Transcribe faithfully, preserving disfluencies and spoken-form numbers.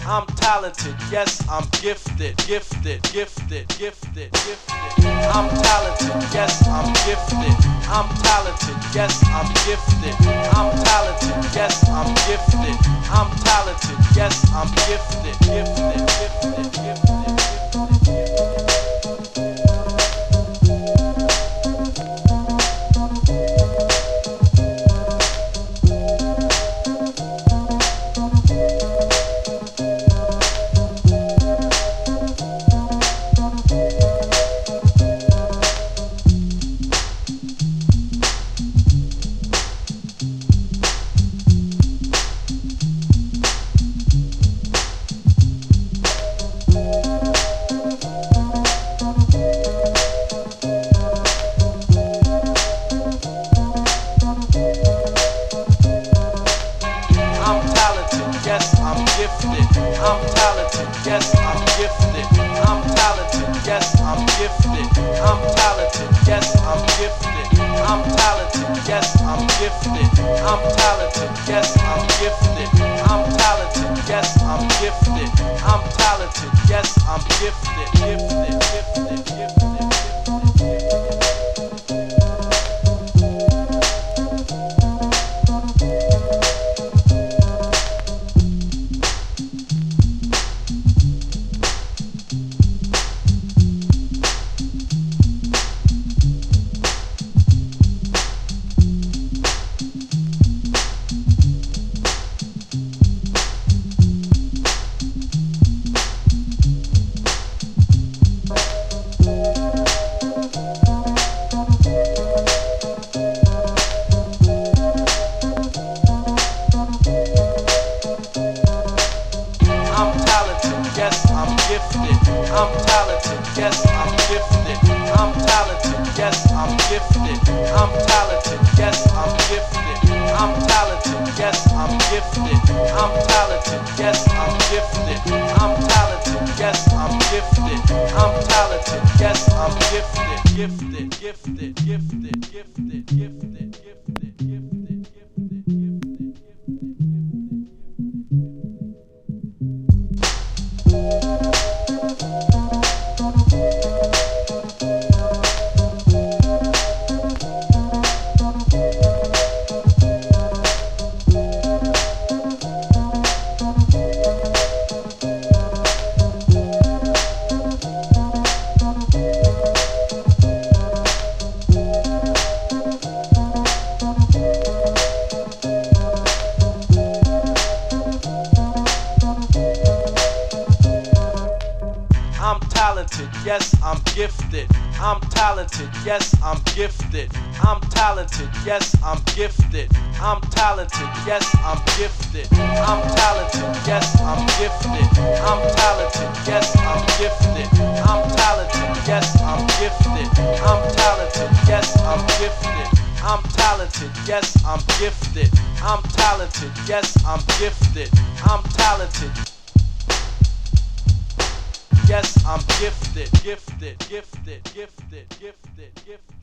I'm talented, yes, I'm gifted, gifted, gifted, gifted, gifted. I'm talented, yes, I'm gifted. I'm talented, yes, I'm gifted. I'm talented, yes, I'm gifted. I'm talented, yes, I'm gifted, gifted, gifted, gifted, gifted. I'm talented, yes, I'm gifted. I'm talented, yes, I'm gifted. I'm talented, yes, I'm gifted. I'm talented, yes, I'm gifted. I'm talented, yes, I'm gifted. I'm talented, yes, I'm gifted. I'm talented, yes, I'm gifted. Gifted, gifted, gifted, gifted. Yes, I'm gifted. I'm talented. Yes, I'm gifted. I'm talented. Yes, I'm gifted. I'm talented. Yes, I'm gifted. I'm talented. Yes, I'm gifted. I'm talented. Yes, I'm gifted. I'm talented. Yes, I'm gifted. I'm talented. Yes, I'm gifted. Gifted, gifted, gifted, gifted, gifted, gifted, gifted, gifted, gifted. I'm talented, yes, I'm gifted. I'm talented, yes, I'm gifted. I'm talented, yes, I'm gifted. I'm talented, yes, I'm gifted. I'm talented, yes, I'm gifted. I'm talented, yes, I'm gifted. I'm talented, yes, I'm gifted. I'm talented, yes, I'm gifted. I'm talented, yes, I'm gifted. I'm talented, yes, I'm gifted. I'm talented. Yes, I'm gifted, gifted, gifted, gifted, gifted, gifted.